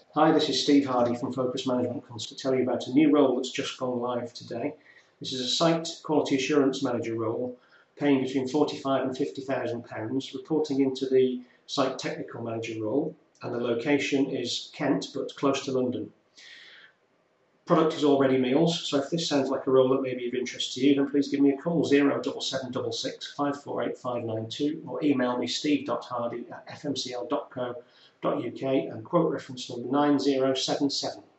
Hi, this is Steve Hardy from Focus Management Cons to tell you about a new role that's just gone live today. This is a Site Quality Assurance Manager role, paying between £45,000 and £50,000, reporting into the Site Technical Manager role, and the location is Kent, but close to London. Product is all ready meals, so if this sounds like a role that may be of interest to you, then please give me a call, 07766 548 592, or email me steve.hardy@fmcl.co.uk and quote reference number 9077.